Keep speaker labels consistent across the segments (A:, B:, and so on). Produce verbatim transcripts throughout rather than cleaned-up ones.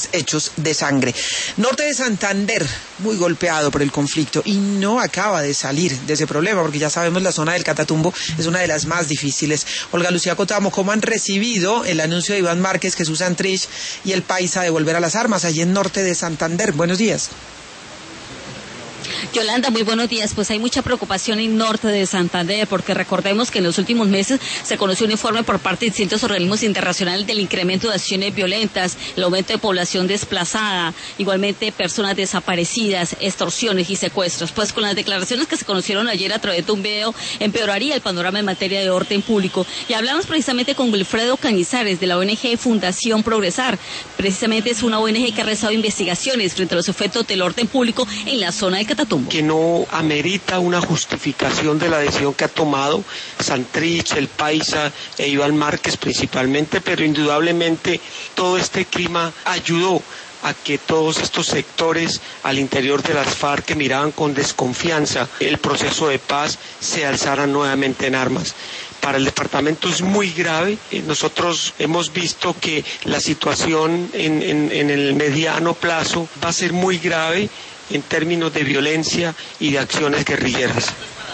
A: hechos de sangre. Norte de Santander, muy golpeado por el conflicto y no acaba de salir de ese problema, porque ya sabemos la zona del Catatumbo es una de las más difíciles. Olga Lucía Cotamo, ¿cómo han recibido el anuncio de Iván Márquez, Jesús Santrich y el Paisa de volver a las armas allí en Norte de Santander? Buenos días.
B: Yolanda, muy buenos días. Pues hay mucha preocupación en Norte de Santander, porque recordemos que en los últimos meses se conoció un informe por parte de distintos organismos internacionales del incremento de acciones violentas, el aumento de población desplazada, igualmente personas desaparecidas, extorsiones y secuestros. Pues con las declaraciones que se conocieron ayer a través de un video, empeoraría el panorama en materia de orden público. Y hablamos precisamente con Wilfredo Cañizares de la O N G Fundación Progresar. Precisamente es una O N G que ha realizado investigaciones frente a los efectos del orden público en la zona del Catatumbo.
C: Que no amerita una justificación de la decisión que ha tomado Santrich, el Paisa e Iván Márquez principalmente, pero indudablemente todo este clima ayudó a que todos estos sectores al interior de las FARC que miraban con desconfianza el proceso de paz se alzaran nuevamente en armas. Para el departamento es muy grave. Nosotros hemos visto que la situación en, en, en el mediano plazo va a ser muy grave en términos de violencia y de acciones guerrilleras.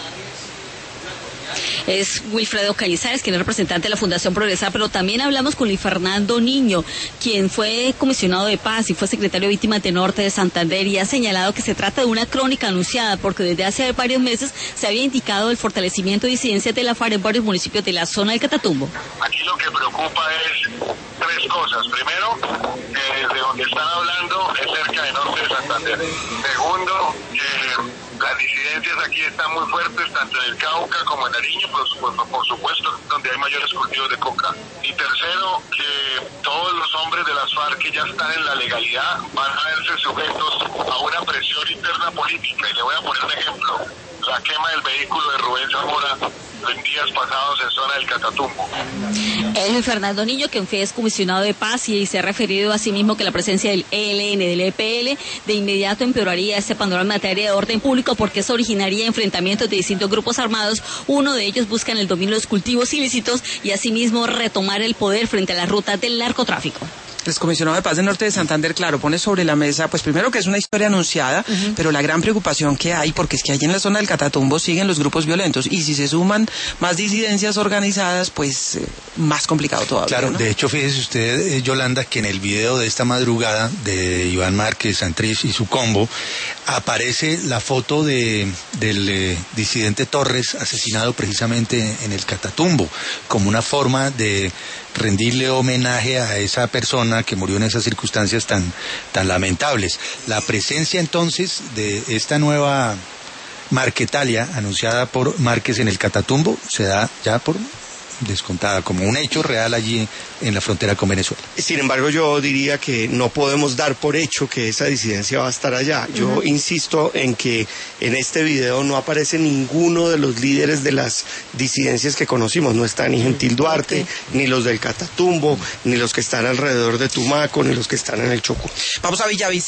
B: Es Wilfredo Cañizares, quien es representante de la Fundación Progresar, pero también hablamos con Luis Fernando Niño, quien fue comisionado de paz y fue secretario de Víctimas de Norte de Santander, y ha señalado que se trata de una crónica anunciada, porque desde hace varios meses se había indicado el fortalecimiento de disidencias de la FARC en varios municipios de la zona del Catatumbo.
D: Aquí lo que preocupa es tres cosas. Primero, que desde donde están hablando es cerca de Norte de Santander. Segundo, que las disidencias aquí están muy fuertes, tanto en el Cauca como en Nariño, por supuesto, por supuesto, donde hay mayores cultivos de coca. Y tercero, que todos los hombres de las FARC que ya están en la legalidad van a verse sujetos a una presión interna política. Y le voy a poner un ejemplo: la quema del vehículo de Rubén Zamora en días pasados en zona del Catatumbo.
B: Es Luis Fernando Niño, quien fue excomisionado de paz, y se ha referido a sí mismo que la presencia del E L N, del E P L, de inmediato empeoraría este panorama en materia de orden público, porque eso originaría enfrentamientos de distintos grupos armados. Uno de ellos busca el dominio de los cultivos ilícitos y asimismo retomar el poder frente a las rutas del narcotráfico.
A: El excomisionado de paz de Norte de Santander, claro, pone sobre la mesa, pues primero que es una historia anunciada, uh-huh. pero la gran preocupación que hay, porque es que allí en la zona del Catatumbo siguen los grupos violentos, y si se suman más disidencias organizadas, pues eh, más complicado todavía.
E: Claro,
A: ¿no?
E: De hecho, fíjese usted, eh, Yolanda, que en el video de esta madrugada de Iván Márquez, Santrich y su combo, aparece la foto de del eh, disidente Torres asesinado precisamente en el Catatumbo, como una forma de rendirle homenaje a esa persona que murió en esas circunstancias tan, tan lamentables. La presencia entonces de esta nueva Marquetalia anunciada por Márquez en el Catatumbo se da ya por descontada, como un hecho real allí en la frontera con Venezuela.
F: Sin embargo, yo diría que no podemos dar por hecho que esa disidencia va a estar allá. Yo uh-huh. insisto en que en este video no aparece ninguno de los líderes de las disidencias que conocimos. No está ni Gentil Duarte, okay. ni los del Catatumbo, ni los que están alrededor de Tumaco, ni los que están en el Chocó.
A: Vamos a Villavicencio.